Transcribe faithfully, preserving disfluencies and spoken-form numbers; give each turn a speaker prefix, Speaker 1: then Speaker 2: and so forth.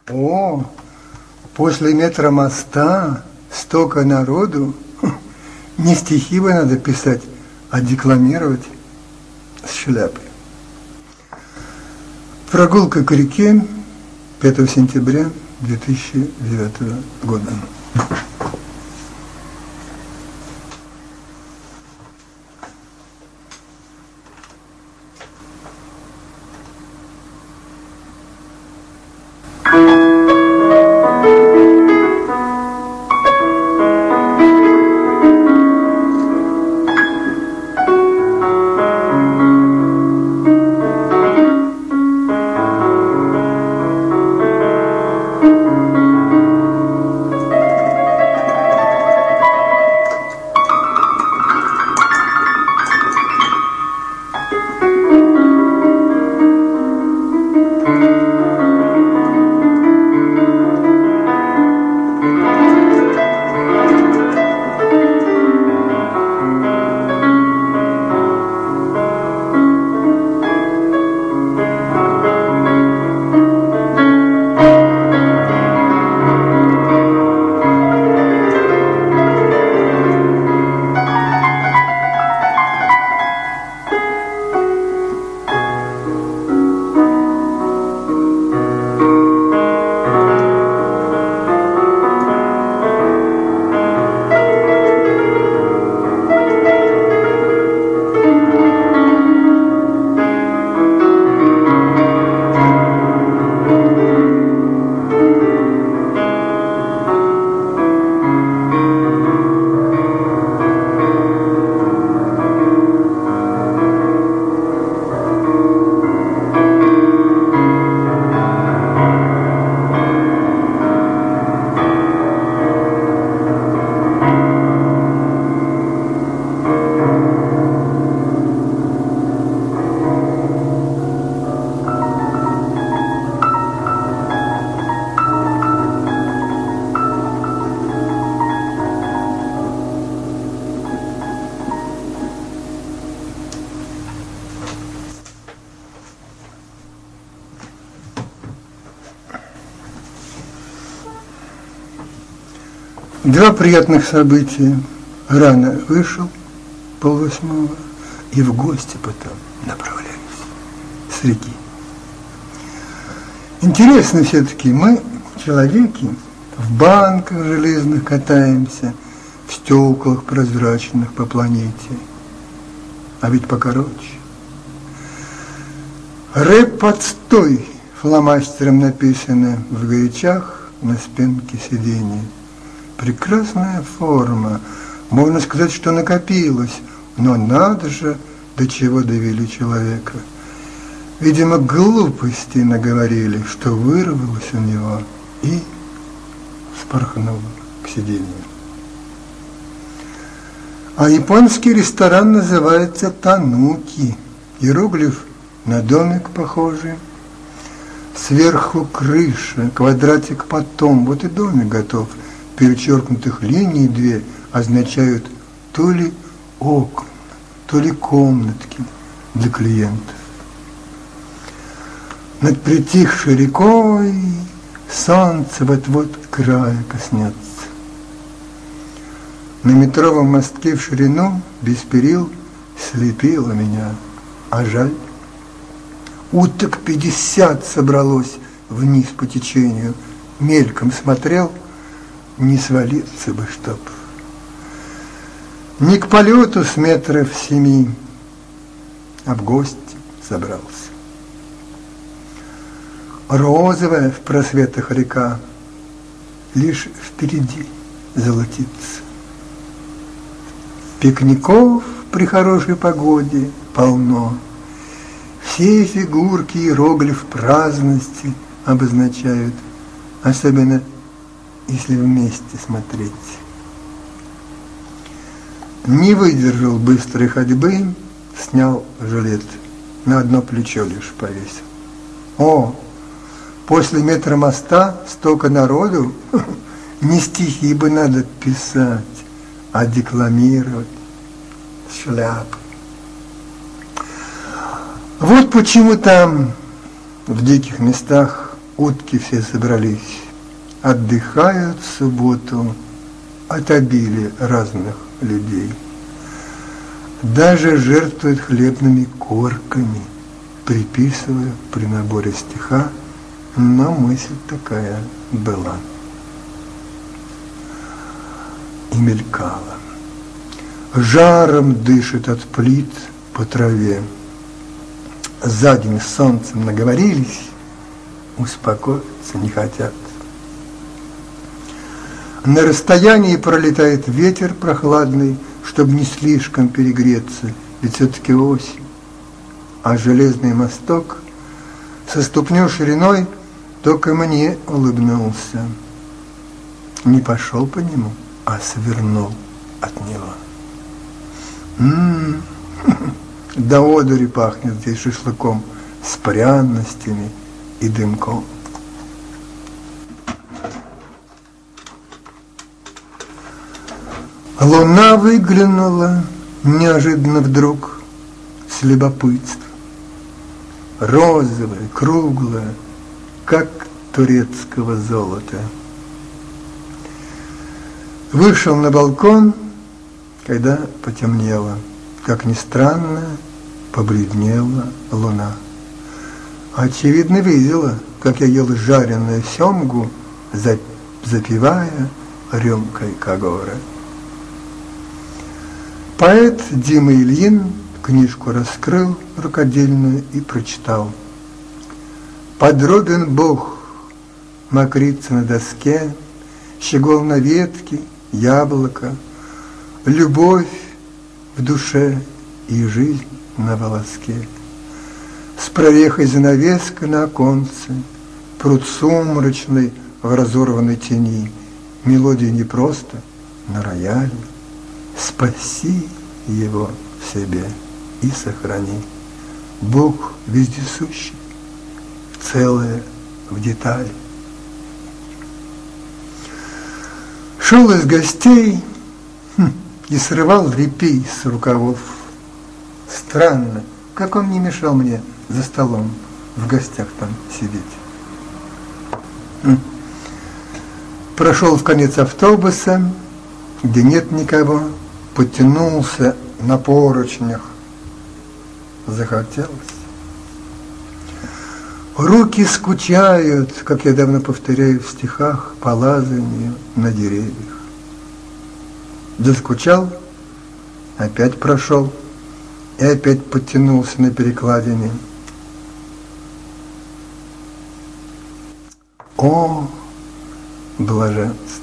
Speaker 1: О, после метра моста столько народу. Не стихи бы надо писать, а декламировать с шляпой. Прогулка к реке пятого сентября две тысячи девятого года. Два приятных события. Рано вышел, полвосьмого, и в гости потом направлялись с реки. Интересно все-таки, мы, человеки, в банках железных катаемся, в стеклах прозрачных по планете. А ведь покороче. Рэп «Отстой» фломастером написано в горячах на спинке сиденья. Прекрасная форма, можно сказать, что накопилось, но надо же, до чего довели человека. Видимо, глупости наговорили, что вырвалось у него и спорхнуло к сиденью. А японский ресторан называется «Тануки». Иероглиф на домик похожий. Сверху крыша, квадратик потом, вот и домик готов. Перечеркнутых линий две означают то ли окна, то ли комнатки для клиентов. Над притихшей рекой солнце вот-вот края коснется. На метровом мостке в ширину без перил слепило меня, а жаль. Уток пятьдесят собралось вниз по течению, мельком смотрел, не свалиться бы, чтоб. Не к полету с метров семи, а в гости собрался. Розовая в просветах река лишь впереди золотится. Пикников при хорошей погоде полно. Все фигурки иероглиф праздности обозначают, особенно если вместе смотреть. Не выдержал быстрой ходьбы, снял жилет, на одно плечо лишь повесил. О, после метра моста столько народу, не стихи бы надо писать, а декламировать с шляпой. Вот почему там, в диких местах, утки все собрались, отдыхают в субботу от обилия разных людей. Даже жертвуют хлебными корками, приписывая при наборе стиха, но мысль такая была и мелькала. Жаром дышит от плит по траве. За день с солнцем наговорились, успокоиться не хотят. На расстоянии пролетает ветер прохладный, чтобы не слишком перегреться, ведь все-таки осень. А железный мосток со ступней шириной только мне улыбнулся. Не пошел по нему, а свернул от него. М-м-м, до одури пахнет здесь шашлыком с пряностями и дымком. Луна выглянула неожиданно вдруг с любопытством. Розовая, круглая, как турецкого золота. Вышел на балкон, когда потемнело. Как ни странно, побледнела луна. Очевидно, видела, как я ел жареную семгу, запивая рюмкой Кагора. Поэт Дима Ильин книжку раскрыл рукодельную и прочитал. Подробен Бог, мокрица на доске, щегол на ветке, яблоко, любовь в душе и жизнь на волоске. С прорехой занавеска на оконце, пруд сумрачный в разорванной тени, мелодия не просто на рояле. Спаси его в себе и сохрани. Бог вездесущий, целое в детали. Шел из гостей хм, и срывал репей с рукавов. Странно, как он не мешал мне за столом в гостях там сидеть. Хм. Прошел в конец автобуса, где нет никого, потянулся на поручнях. Захотелось. Руки скучают, как я давно повторяю в стихах, по лазанию на деревьях. Заскучал, опять прошел и опять подтянулся на перекладине. О, блаженство!